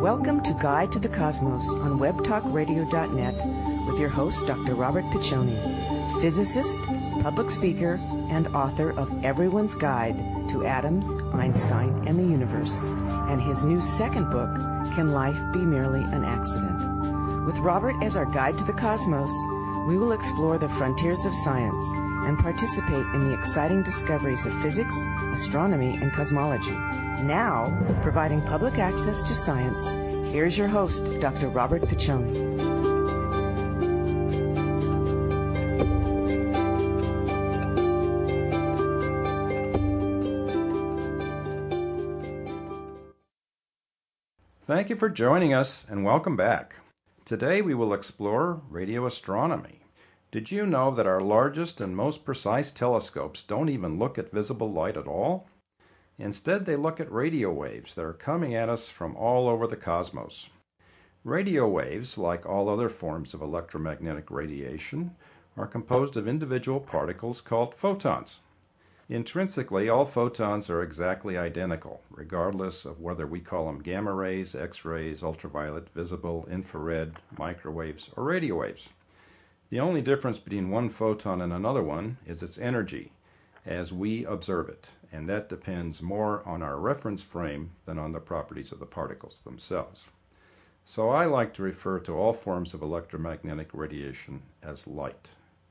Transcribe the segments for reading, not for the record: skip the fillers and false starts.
Welcome to Guide to the Cosmos on webtalkradio.net with your host, Dr. Robert Piccioni, physicist, public speaker, and author of Everyone's Guide to Atoms, Einstein, and the Universe, and his new second book, Can Life Be Merely an Accident? With Robert as our guide to the cosmos, we will explore the frontiers of science and participate in the exciting discoveries of physics, astronomy, and cosmology. Now, providing public access to science, here's your host, Dr. Robert Piccioni. Thank you for joining us and welcome back. Today we will explore radio astronomy. Did you know that our largest and most precise telescopes don't even look at visible light at all? Instead, they look at radio waves that are coming at us from all over the cosmos. Radio waves, like all other forms of electromagnetic radiation, are composed of individual particles called photons. Intrinsically, all photons are exactly identical, regardless of whether we call them gamma rays, X-rays, ultraviolet, visible, infrared, microwaves, or radio waves. The only difference between one photon and another one is its energy, as we observe it, and that depends more on our reference frame than on the properties of the particles themselves. So I like to refer to all forms of electromagnetic radiation as light.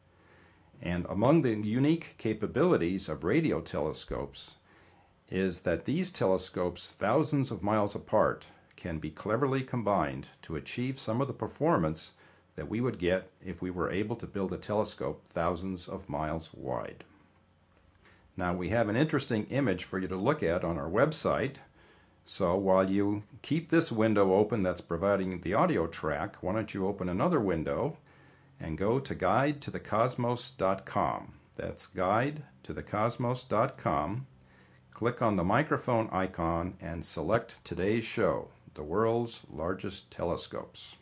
And among the unique capabilities of radio telescopes is that these telescopes, thousands of miles apart, can be cleverly combined to achieve some of the performance that we would get if we were able to build a telescope thousands of miles wide. Now, we have an interesting image for you to look at on our website. So while you keep this window open that's providing the audio track, why don't you open another window and go to guidetothecosmos.com. That's guidetothecosmos.com. Click on the microphone icon and select today's show, The World's Largest Telescopes.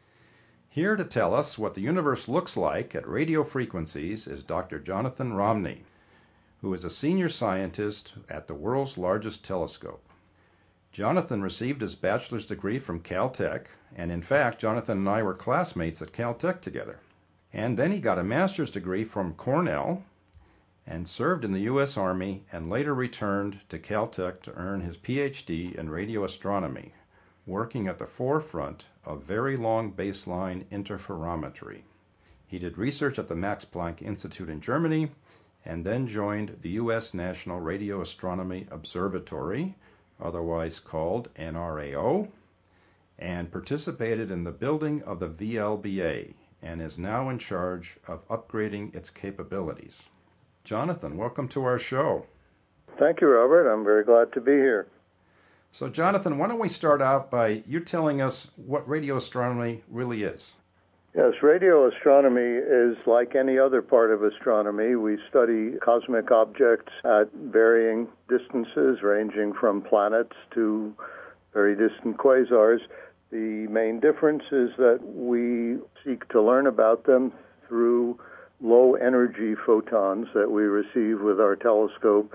Here to tell us what the universe looks like at radio frequencies is Dr. Jonathan Romney, who is a senior scientist at the world's largest telescope. Jonathan received his bachelor's degree from Caltech, and in fact, Jonathan and I were classmates at Caltech together. And then he got a master's degree from Cornell and served in the U.S. Army and later returned to Caltech to earn his PhD in radio astronomy, working at the forefront of very long baseline interferometry. He did research at the Max Planck Institute in Germany and then joined the U.S. National Radio Astronomy Observatory, otherwise called NRAO, and participated in the building of the VLBA, and is now in charge of upgrading its capabilities. Jonathan, welcome to our show. Thank you, Robert. I'm very glad to be here. So, Jonathan, why don't we start out by you telling us what radio astronomy really is? Yes, radio astronomy is like any other part of astronomy. We study cosmic objects at varying distances, ranging from planets to very distant quasars. The main difference is that we seek to learn about them through low-energy photons that we receive with our telescope.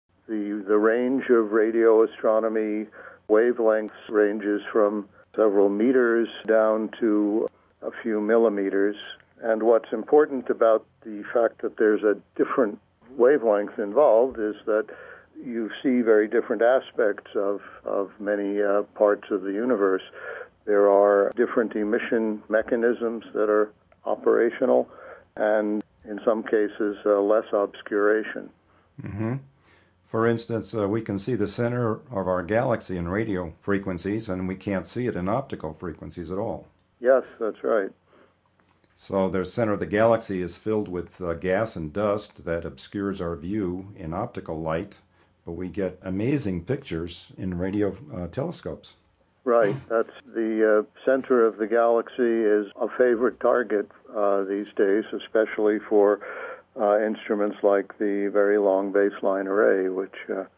The range of radio astronomy wavelengths ranges from several meters down to a few millimeters. And what's important about the fact that there's a different wavelength involved is that you see very different aspects of many parts of the universe. There are different emission mechanisms that are operational, and in some cases, less obscuration. Mm-hmm. For instance, we can see the center of our galaxy in radio frequencies, and we can't see it in optical frequencies at all. Yes, that's right. So the center of the galaxy is filled with gas and dust that obscures our view in optical light, but we get amazing pictures in radio telescopes. Right. That's the center of the galaxy is a favorite target these days, especially for instruments like the Very Long Baseline Array, which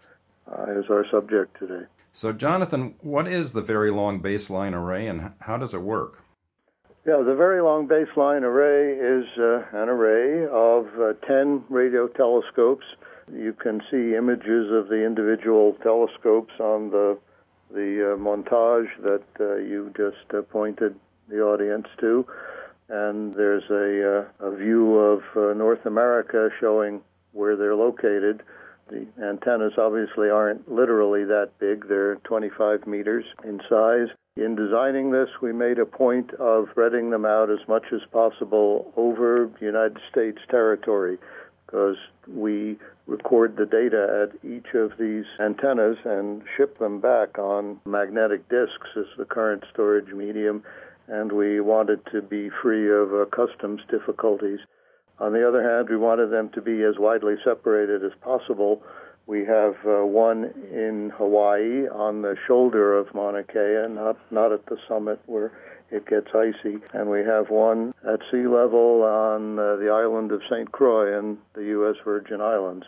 is our subject today. So, Jonathan, what is the Very Long Baseline Array and how does it work? Yeah, the Very Long Baseline Array is an array of 10 radio telescopes. You can see images of the individual telescopes on the the montage that you just pointed the audience to. And there's a view of North America showing where they're located. The antennas obviously aren't literally that big. They're 25 meters in size. In designing this, we made a point of spreading them out as much as possible over United States territory, because we record the data at each of these antennas and ship them back on magnetic disks as the current storage medium, and we wanted to be free of customs difficulties. On the other hand, we wanted them to be as widely separated as possible. We have one in Hawaii on the shoulder of Mauna Kea, not at the summit where it gets icy. And we have one at sea level on the island of St. Croix in the U.S. Virgin Islands.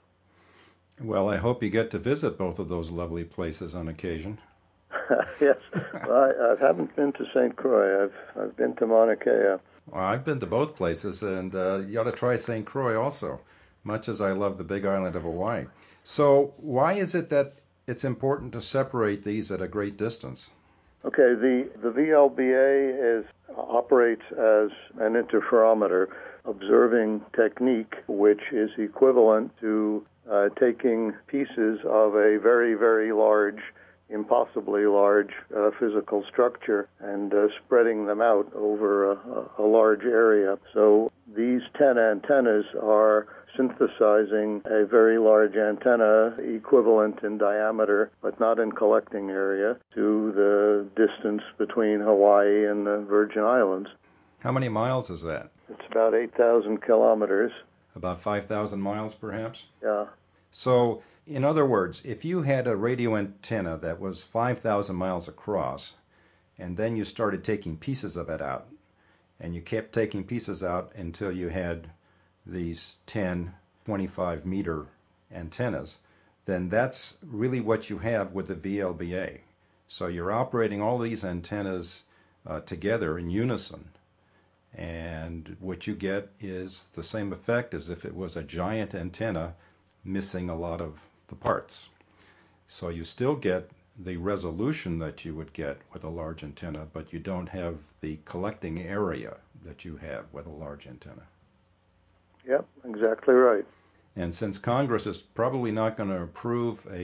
Well, I hope you get to visit both of those lovely places on occasion. Yes. Well, I haven't been to St. Croix. I've been to Mauna Kea. Well, I've been to both places, and you ought to try St. Croix also, much as I love the big island of Hawaii. So why is it that it's important to separate these at a great distance? Okay, the VLBA operates as an interferometer observing technique, which is equivalent to taking pieces of a very, very large, impossibly large physical structure and spreading them out over a large area. So these 10 antennas are synthesizing a very large antenna equivalent in diameter, but not in collecting area, to the distance between Hawaii and the Virgin Islands. How many miles is that? It's about 8,000 kilometers. About 5,000 miles, perhaps? Yeah. So, in other words, if you had a radio antenna that was 5,000 miles across, and then you started taking pieces of it out, and you kept taking pieces out until you had these 10, 25-meter antennas, then that's really what you have with the VLBA. So you're operating all these antennas together in unison, and what you get is the same effect as if it was a giant antenna missing a lot of the parts. So you still get the resolution that you would get with a large antenna, but you don't have the collecting area that you have with a large antenna. Yep, exactly right. And since Congress is probably not going to approve a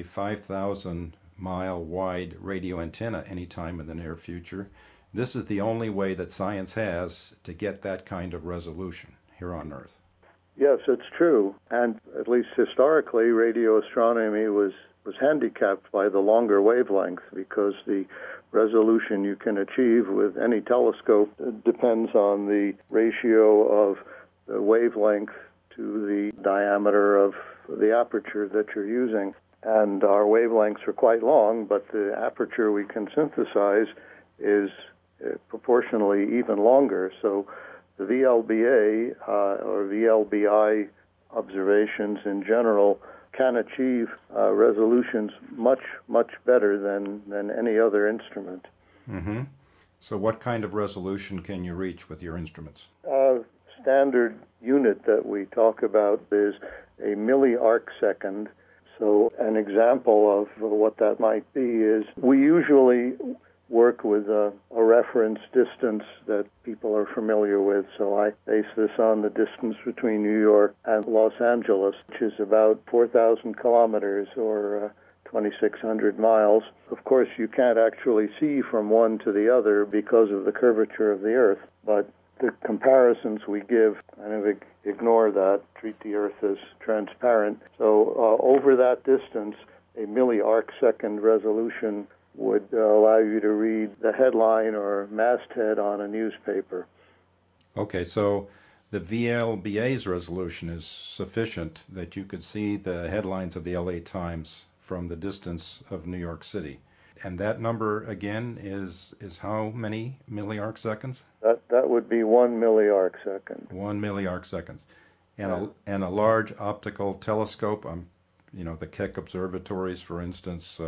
5,000-mile wide radio antenna anytime in the near future, this is the only way that science has to get that kind of resolution here on Earth. Yes, it's true. And at least historically, radio astronomy was handicapped by the longer wavelength, because the resolution you can achieve with any telescope depends on the ratio of the wavelength to the diameter of the aperture that you're using. And our wavelengths are quite long, but the aperture we can synthesize is proportionally even longer. So the VLBA or VLBI observations in general can achieve resolutions much, much better than any other instrument. Mm-hmm. So what kind of resolution can you reach with your instruments? Standard unit that we talk about is a milliarcsecond. So an example of what that might be is we usually work with a reference distance that people are familiar with. So I base this on the distance between New York and Los Angeles, which is about 4,000 kilometers or 2,600 miles. Of course, you can't actually see from one to the other because of the curvature of the Earth, but the comparisons we give kind of ignore that, treat the Earth as transparent. So over that distance, a milliarcsecond resolution would allow you to read the headline or masthead on a newspaper. Okay, so the VLBA's resolution is sufficient that you could see the headlines of the LA Times from the distance of New York City. And that number, again, is how many milliarcseconds? That would be 1 milliarcsecond. 1 milliarcseconds. And a large optical telescope, the Keck observatories, for instance,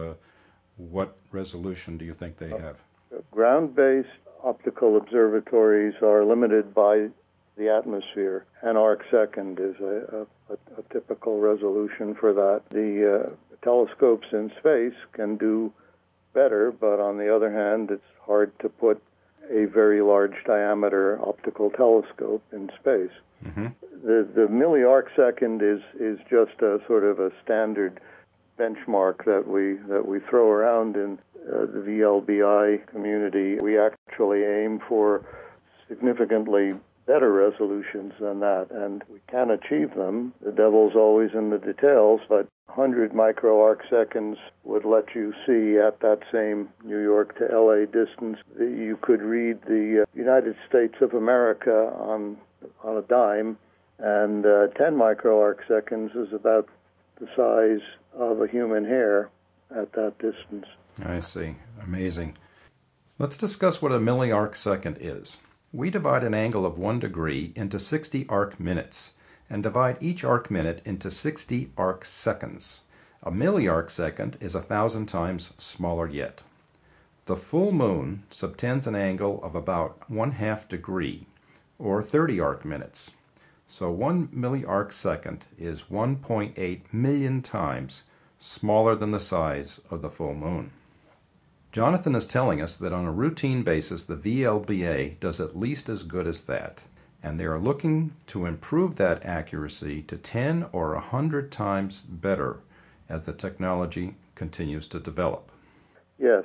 what resolution do you think they have? Ground-based optical observatories are limited by the atmosphere. An arcsecond is a typical resolution for that. The telescopes in space can do better, but on the other hand, it's hard to put a very large diameter optical telescope in space. Mm-hmm. The milli-arcsecond is just a sort of a standard benchmark that we throw around in the VLBI community. We actually aim for significantly better resolutions than that, and we can achieve them. The devil's always in the details, but 100 microarcseconds would let you see at that same New York to LA distance. You could read the United States of America on a dime, and 10 microarcseconds is about the size of a human hair at that distance. I see. Amazing. Let's discuss what a milli-arcsecond is. We divide an angle of 1 degree into 60 arc minutes and divide each arc minute into 60 arc seconds. A milli-arcsecond is 1,000 times smaller yet. The full moon subtends an angle of about 1/2 degree, or 30 arc minutes. So 1 milli-arcsecond is 1.8 million times smaller than the size of the full moon. Jonathan is telling us that on a routine basis, the VLBA does at least as good as that, and they are looking to improve that accuracy to 10 or 100 times better as the technology continues to develop. Yes.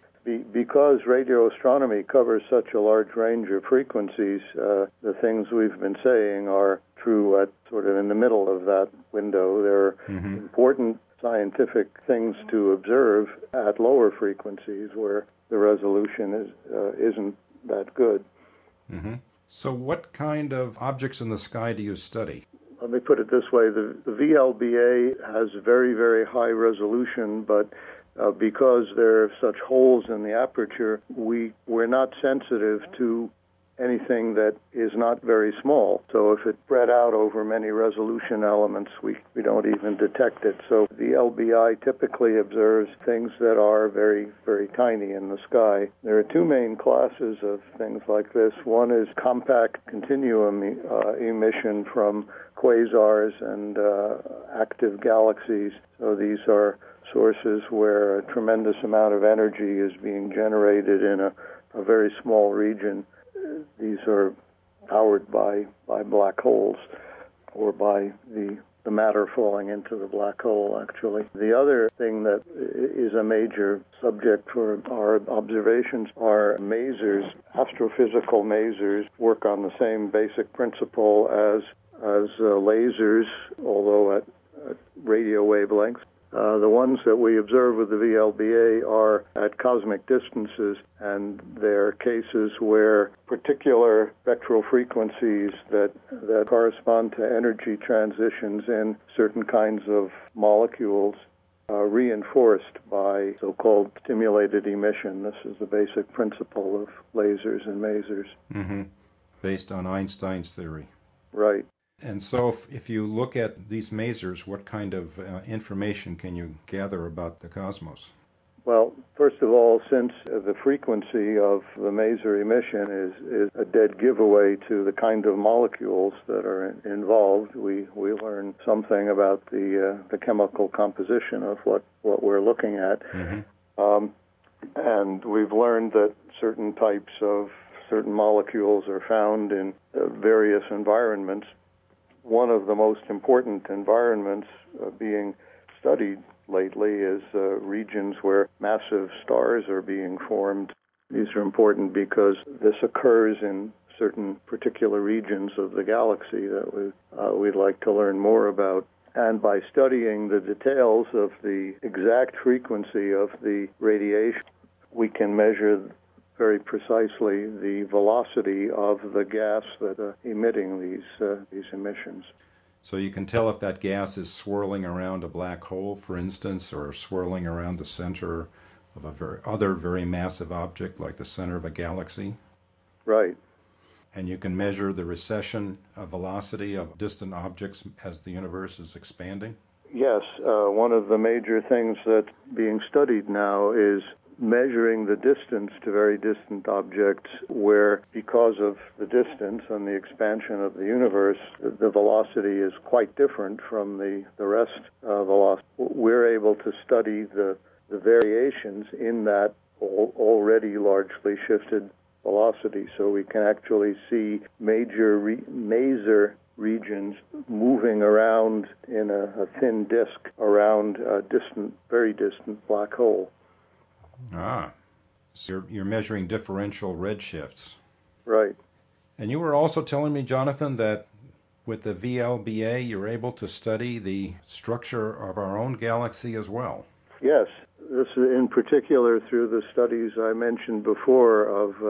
Because radio astronomy covers such a large range of frequencies, the things we've been saying are true at sort of in the middle of that window. There are important scientific things to observe at lower frequencies where the resolution isn't that good. Mm-hmm. So what kind of objects in the sky do you study? Let me put it this way. The VLBA has very, very high resolution, but because there are such holes in the aperture, we're not sensitive to anything that is not very small. So if it's spread out over many resolution elements, we don't even detect it. So the LBI typically observes things that are very, very tiny in the sky. There are two main classes of things like this. One is compact continuum emission from quasars and active galaxies. So these are sources where a tremendous amount of energy is being generated in a very small region. These are powered by black holes or by the matter falling into the black hole, actually. The other thing that is a major subject for our observations are masers. Astrophysical masers work on the same basic principle as lasers, although at radio wavelengths. The ones that we observe with the VLBA are at cosmic distances, and there are cases where particular spectral frequencies that correspond to energy transitions in certain kinds of molecules are reinforced by so-called stimulated emission. This is the basic principle of lasers and masers. Mm-hmm. Based on Einstein's theory. Right. And so if you look at these masers, what kind of information can you gather about the cosmos? Well, first of all, since the frequency of the maser emission is a dead giveaway to the kind of molecules that are involved, we learn something about the chemical composition of what we're looking at. Mm-hmm. And we've learned that certain types of certain molecules are found in various environments. One of the most important environments being studied lately is regions where massive stars are being formed. These are important because this occurs in certain particular regions of the galaxy that we'd like to learn more about. And by studying the details of the exact frequency of the radiation, we can measure very precisely the velocity of the gas that are emitting these emissions. So you can tell if that gas is swirling around a black hole, for instance, or swirling around the center of a very massive object like the center of a galaxy? Right. And you can measure the recession velocity of distant objects as the universe is expanding? Yes. One of the major things that's being studied now is measuring the distance to very distant objects where, because of the distance and the expansion of the universe, the velocity is quite different from the rest velocity. We're able to study the the variations in that already largely shifted velocity. So we can actually see major maser regions moving around in a thin disk around a very distant black hole. So you're measuring differential redshifts. Right. And you were also telling me, Jonathan, that with the VLBA, you're able to study the structure of our own galaxy as well. Yes. This is in particular through the studies I mentioned before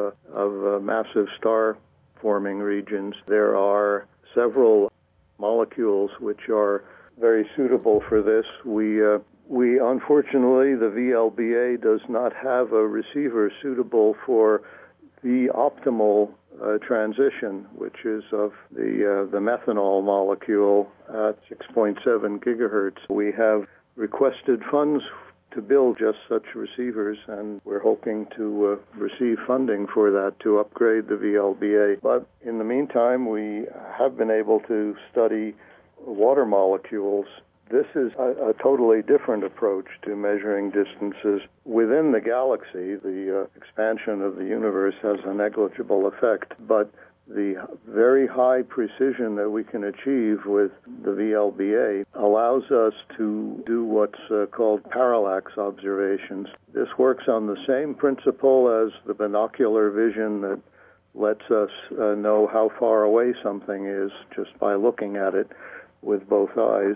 of massive star-forming regions. There are several molecules which are very suitable for this. We unfortunately, the VLBA does not have a receiver suitable for the optimal transition, which is of the methanol molecule at 6.7 gigahertz. We have requested funds to build just such receivers, and we're hoping to receive funding for that to upgrade the VLBA. But in the meantime, we have been able to study water molecules. This is a totally different approach to measuring distances within the galaxy. The expansion of the universe has a negligible effect, but the very high precision that we can achieve with the VLBA allows us to do what's called parallax observations. This works on the same principle as the binocular vision that lets us know how far away something is just by looking at it with both eyes.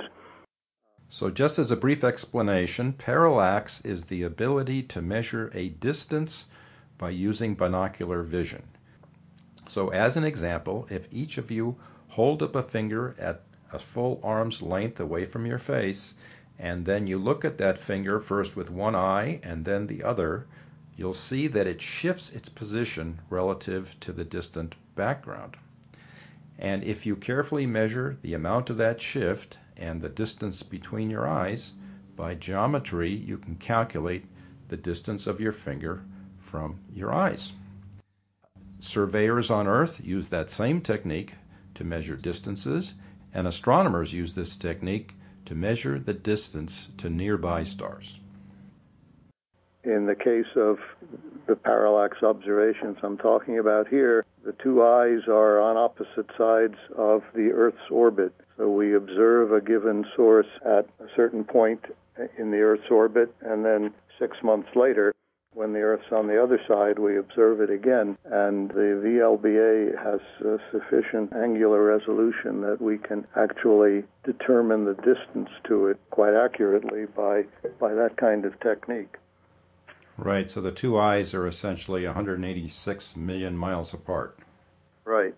So just as a brief explanation, parallax is the ability to measure a distance by using binocular vision. So as an example, if each of you hold up a finger at a full arm's length away from your face, and then you look at that finger first with one eye and then the other, you'll see that it shifts its position relative to the distant background. And if you carefully measure the amount of that shift and the distance between your eyes, by geometry you can calculate the distance of your finger from your eyes. Surveyors on Earth use that same technique to measure distances, and astronomers use this technique to measure the distance to nearby stars. In the case of the parallax observations I'm talking about here, the two eyes are on opposite sides of the Earth's orbit. So we observe a given source at a certain point in the Earth's orbit, and then 6 months later, when the Earth's on the other side, we observe it again. And the VLBA has sufficient angular resolution that we can actually determine the distance to it quite accurately by that kind of technique. Right, so the two eyes are essentially 186 million miles apart. Right.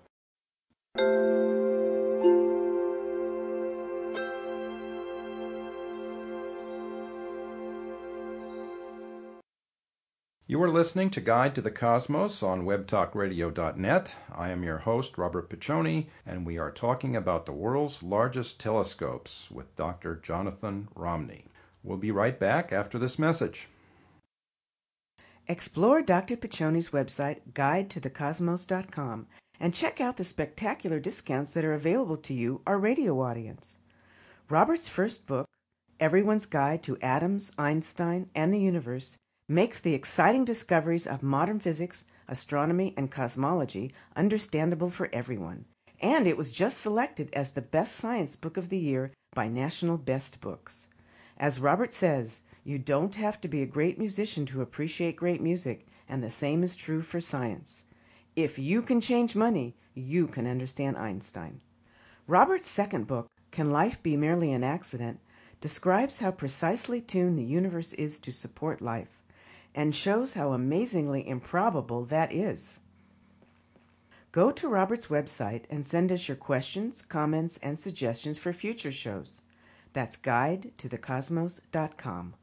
You are listening to Guide to the Cosmos on webtalkradio.net. I am your host, Robert Piccioni, and we are talking about the world's largest telescopes with Dr. Jonathan Romney. We'll be right back after this message. Explore Dr. Piccioni's website, guidetothecosmos.com, and check out the spectacular discounts that are available to you, our radio audience. Robert's first book, Everyone's Guide to Atoms, Einstein, and the Universe, makes the exciting discoveries of modern physics, astronomy, and cosmology understandable for everyone. And it was just selected as the best science book of the year by National Best Books. As Robert says, you don't have to be a great musician to appreciate great music, and the same is true for science. If you can change money, you can understand Einstein. Robert's second book, Can Life Be Merely an Accident?, describes how precisely tuned the universe is to support life, and shows how amazingly improbable that is. Go to Robert's website and send us your questions, comments, and suggestions for future shows. That's guidetothecosmos.com.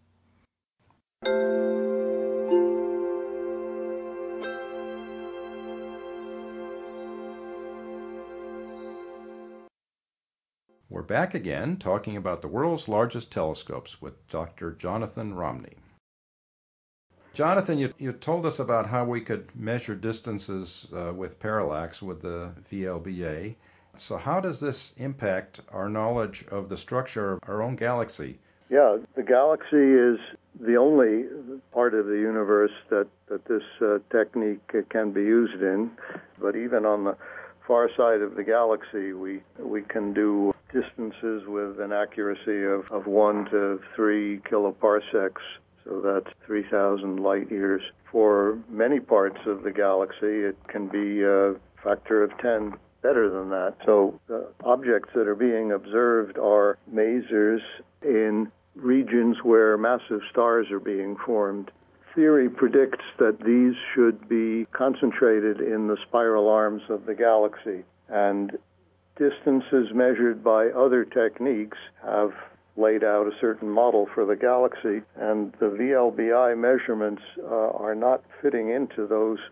We're back again talking about the world's largest telescopes with Dr. Jonathan Romney. Jonathan, you told us about how we could measure distances with parallax with the VLBA. So how does this impact our knowledge of the structure of our own galaxy? Yeah, the galaxy is the only part of the universe that this technique can be used in, but even on the far side of the galaxy, we can do distances with an accuracy of 1 to 3 kiloparsecs, so that's 3,000 light years. For many parts of the galaxy, it can be a factor of 10 better than that. So the objects that are being observed are masers in regions where massive stars are being formed. Theory predicts that these should be concentrated in the spiral arms of the galaxy, and distances measured by other techniques have laid out a certain model for the galaxy, and the VLBI measurements are not fitting into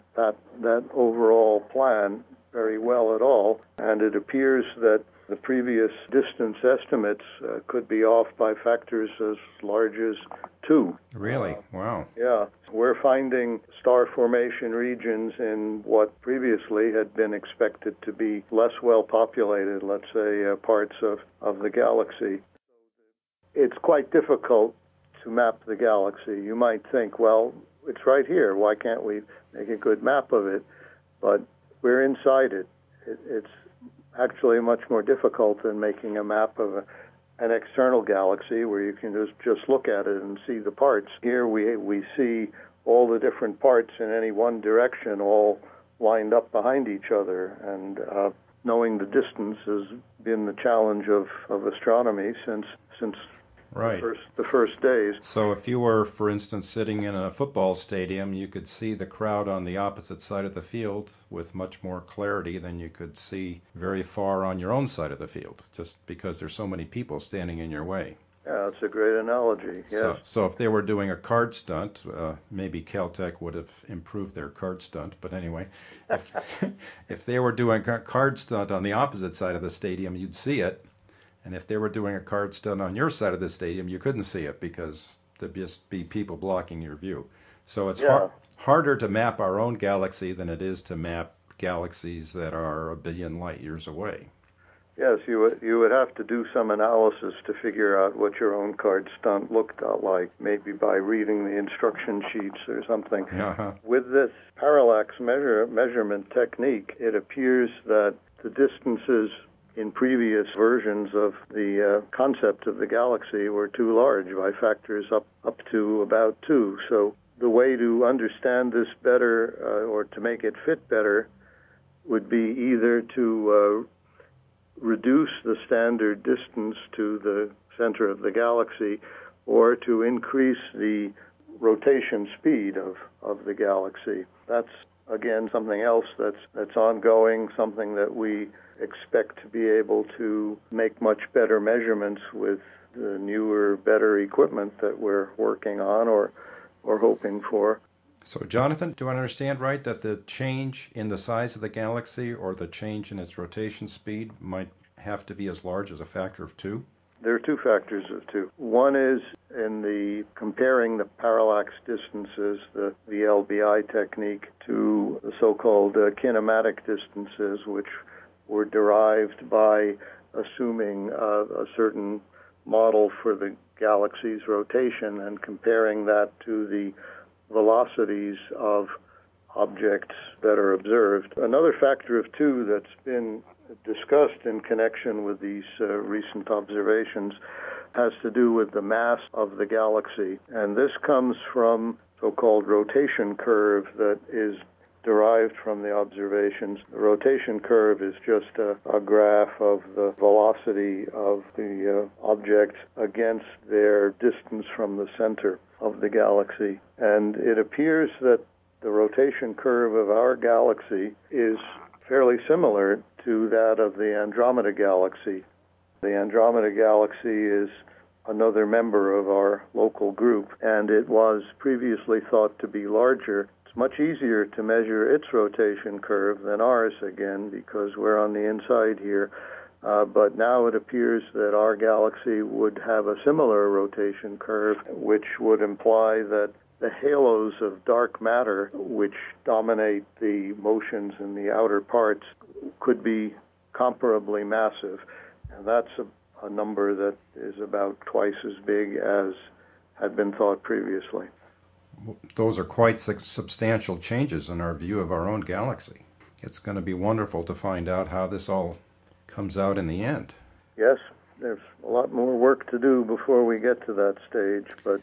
that overall plan very well at all, and it appears that the previous distance estimates could be off by factors as large as 2. Really? Wow. Yeah. We're finding star formation regions in what previously had been expected to be less well populated, let's say, parts of the galaxy. It's quite difficult to map the galaxy. You might think, well, it's right here. Why can't we make a good map of it? But we're inside it. It's actually much more difficult than making a map of an external galaxy where you can just look at it and see the parts. Here we see all the different parts in any one direction all lined up behind each other, and knowing the distance has been the challenge of astronomy since right. the first days. So if you were, for instance, sitting in a football stadium, you could see the crowd on the opposite side of the field with much more clarity than you could see very far on your own side of the field, just because there's so many people standing in your way. Yeah, that's a great analogy, yes. So if they were doing a card stunt, maybe Caltech would have improved their card stunt, but anyway, if they were doing a card stunt on the opposite side of the stadium, you'd see it. And if they were doing a card stunt on your side of the stadium, you couldn't see it because there'd just be people blocking your view. So it's harder to map our own galaxy than it is to map galaxies that are 1 billion light years away. Yes, you would have to do some analysis to figure out what your own card stunt looked like, maybe by reading the instruction sheets or something. Uh-huh. With this parallax measurement technique, it appears that the distances in previous versions of the concept of the galaxy were too large by factors up to about 2. So the way to understand this better or to make it fit better would be either to reduce the standard distance to the center of the galaxy or to increase the rotation speed of the galaxy. That's, again, something else that's ongoing, something that we expect to be able to make much better measurements with the newer, better equipment that we're working on or hoping for. So, Jonathan, do I understand right that the change in the size of the galaxy or the change in its rotation speed might have to be as large as a factor of 2? There are 2 factors of 2. One is in the comparing the parallax distances, the VLBI technique, to the so-called kinematic distances, which were derived by assuming a certain model for the galaxy's rotation and comparing that to the velocities of objects that are observed. Another factor of 2 that's been discussed in connection with these recent observations has to do with the mass of the galaxy. And this comes from so-called rotation curve that is derived from the observations. The rotation curve is just a graph of the velocity of the objects against their distance from the center of the galaxy. And it appears that the rotation curve of our galaxy is fairly similar to that of the Andromeda Galaxy. The Andromeda Galaxy is another member of our local group, and it was previously thought to be larger. It's much easier to measure its rotation curve than ours, again, because we're on the inside here. But now it appears that our galaxy would have a similar rotation curve, which would imply that the halos of dark matter, which dominate the motions in the outer parts, could be comparably massive. And that's a number that is about twice as big as had been thought previously. Those are quite substantial changes in our view of our own galaxy. It's going to be wonderful to find out how this all comes out in the end. Yes, there's a lot more work to do before we get to that stage, but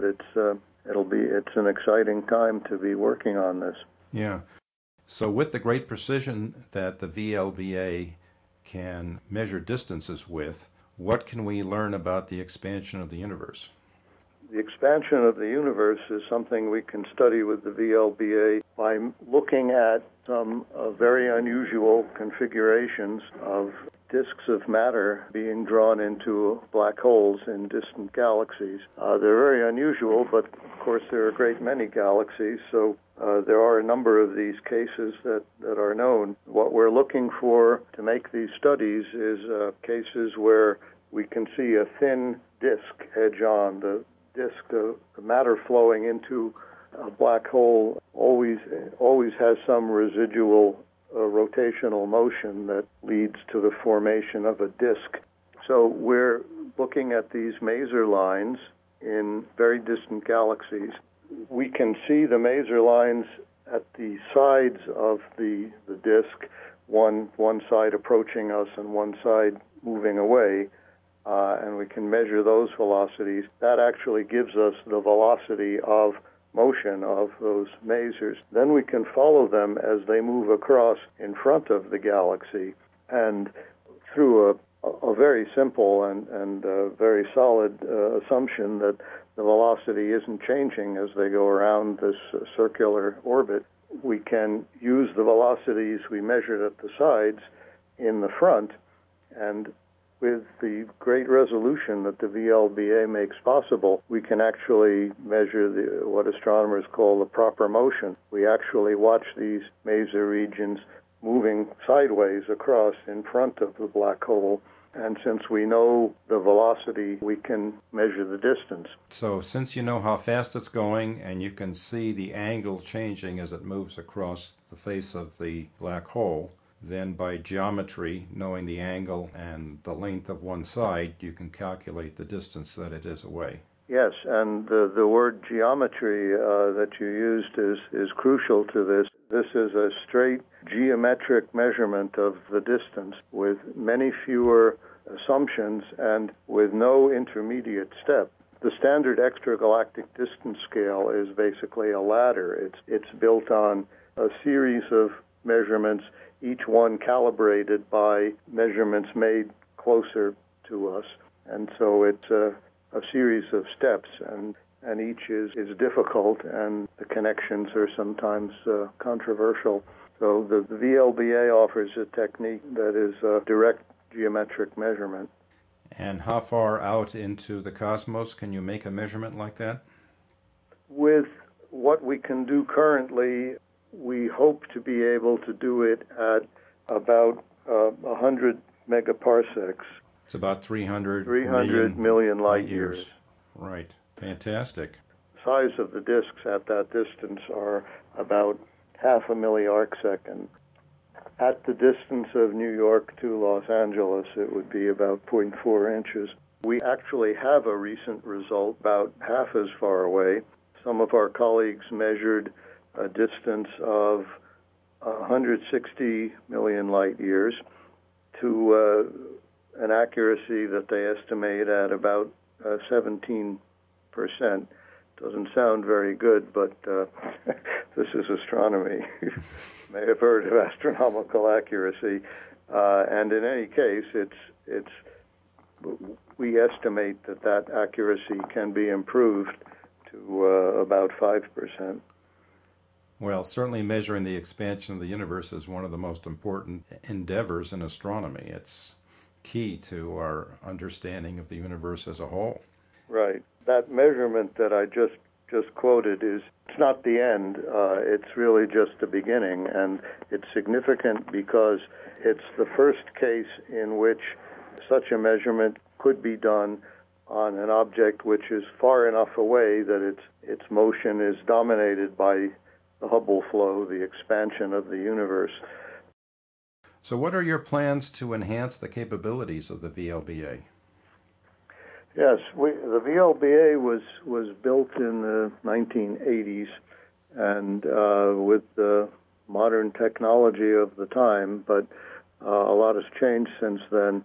it's an exciting time to be working on this. Yeah. So with the great precision that the VLBA can measure distances with, what can we learn about the expansion of the universe? The expansion of the universe is something we can study with the VLBA by looking at some very unusual configurations of disks of matter being drawn into black holes in distant galaxies. They're very unusual, but of course there are a great many galaxies, so there are a number of these cases that are known. What we're looking for to make these studies is cases where we can see a thin disk edge on. The disk, the matter flowing into a black hole always has some residual rotational motion that leads to the formation of a disk. So we're looking at these maser lines in very distant galaxies. We can see the maser lines at the sides of the disk, one side approaching us and one side moving away, and we can measure those velocities. That actually gives us the velocity of motion of those masers. Then we can follow them as they move across in front of the galaxy, and through a very simple and very solid assumption that the velocity isn't changing as they go around this circular orbit, we can use the velocities we measured at the sides in the front, and with the great resolution that the VLBA makes possible, we can actually measure what astronomers call the proper motion. We actually watch these maser regions moving sideways across in front of the black hole, and since we know the velocity, we can measure the distance. So since you know how fast it's going and you can see the angle changing as it moves across the face of the black hole, then by geometry, knowing the angle and the length of one side, you can calculate the distance that it is away. Yes, and the word geometry that you used is crucial to this. This is a straight geometric measurement of the distance with many fewer assumptions and with no intermediate step. The standard extragalactic distance scale is basically a ladder. It's built on a series of measurements, each one calibrated by measurements made closer to us. And so it's a series of steps, and each is difficult, and the connections are sometimes controversial. So the VLBA offers a technique that is a direct geometric measurement. And how far out into the cosmos can you make a measurement like that? With what we can do currently, we hope to be able to do it at about 100 megaparsecs. It's about 300 million light years. Right. Fantastic. The size of the disks at that distance are about half a milliarcsecond. At the distance of New York to Los Angeles, it would be about 0.4 inches. We actually have a recent result about half as far away. Some of our colleagues measured a distance of 160 million light years to an accuracy that they estimate at about 17%. Doesn't sound very good, but this is astronomy. You may have heard of astronomical accuracy, and in any case, we estimate that accuracy can be improved to about 5%. Well, certainly measuring the expansion of the universe is one of the most important endeavors in astronomy. It's key to our understanding of the universe as a whole. Right. That measurement that I just quoted it's not the end. It's really just the beginning, and it's significant because it's the first case in which such a measurement could be done on an object which is far enough away that its motion is dominated by the Hubble flow, the expansion of the universe. So what are your plans to enhance the capabilities of the VLBA? Yes, the VLBA was built in the 1980s, and with the modern technology of the time, but a lot has changed since then.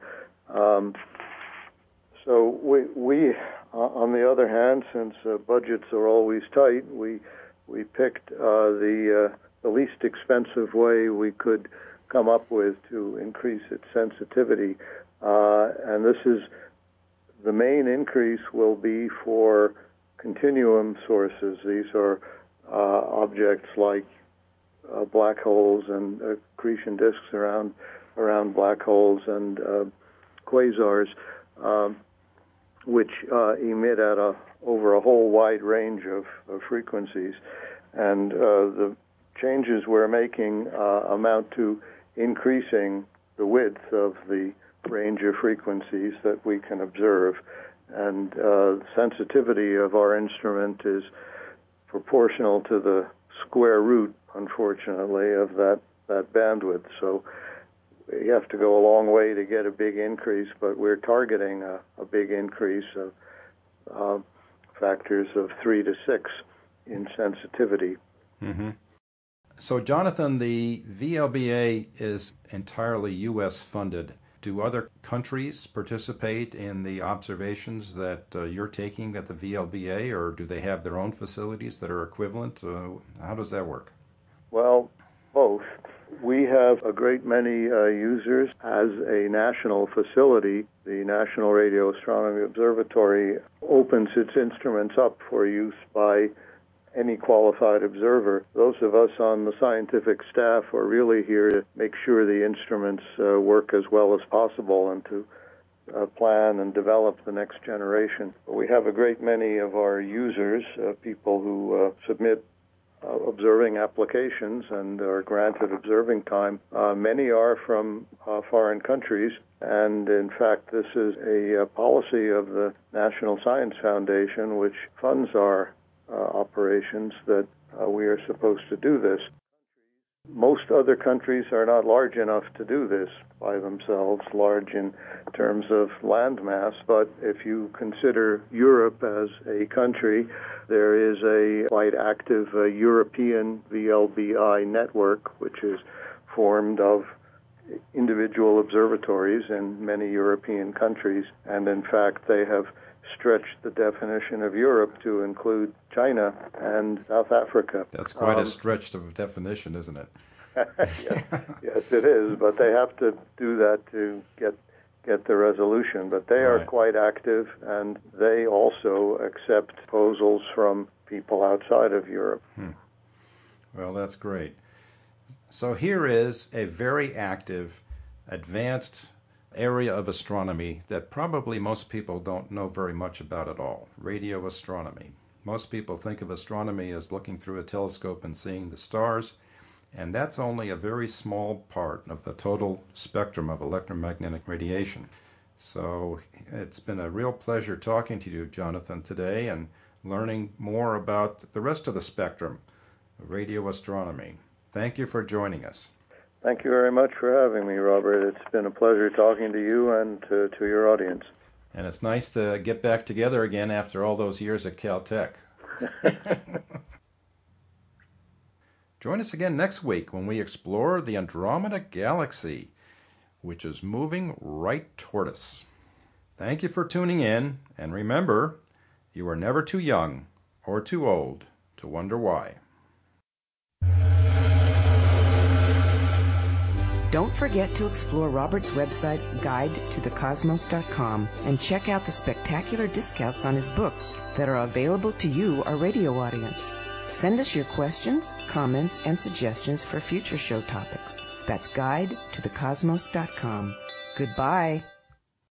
So we on the other hand, since budgets are always tight, we picked the least expensive way we could come up with to increase its sensitivity, and this is the main increase will be for continuum sources. These are objects like black holes and accretion disks around black holes and quasars, which emit at over a whole wide range of frequencies. And the changes we're making amount to increasing the width of the range of frequencies that we can observe. And sensitivity of our instrument is proportional to the square root, unfortunately, of that bandwidth. So you have to go a long way to get a big increase, but we're targeting a big increase of factors of 3 to 6 in sensitivity. Mm-hmm. So, Jonathan, the VLBA is entirely U.S. funded. Do other countries participate in the observations that you're taking at the VLBA, or do they have their own facilities that are equivalent? How does that work? Well, both. We have a great many users. As a national facility, the National Radio Astronomy Observatory opens its instruments up for use by any qualified observer. Those of us on the scientific staff are really here to make sure the instruments work as well as possible and to plan and develop the next generation. We have a great many of our users, people who submit observing applications and are granted observing time. Many are from foreign countries, and in fact this is a policy of the National Science Foundation, which funds our operations, that we are supposed to do this. Most other countries are not large enough to do this by themselves, large in terms of land mass, but if you consider Europe as a country, there is a quite active European VLBI network, which is formed of individual observatories in many European countries, and in fact they have stretched the definition of Europe to include China and South Africa. That's quite a stretch of definition, isn't it? Yes, it is, but they have to do that to get the resolution. But they are quite active, and they also accept proposals from people outside of Europe. Well, that's great. So here is a very active, advanced area of astronomy that probably most people don't know very much about at all, radio astronomy. Most people think of astronomy as looking through a telescope and seeing the stars, and that's only a very small part of the total spectrum of electromagnetic radiation. So it's been a real pleasure talking to you, Jonathan, today and learning more about the rest of the spectrum of radio astronomy. Thank you for joining us. Thank you very much for having me, Robert. It's been a pleasure talking to you and to your audience. And it's nice to get back together again after all those years at Caltech. Join us again next week when we explore the Andromeda Galaxy, which is moving right toward us. Thank you for tuning in, and remember, you are never too young or too old to wonder why. Don't forget to explore Robert's website, guidetothecosmos.com, and check out the spectacular discounts on his books that are available to you, our radio audience. Send us your questions, comments, and suggestions for future show topics. That's guidetothecosmos.com. Goodbye.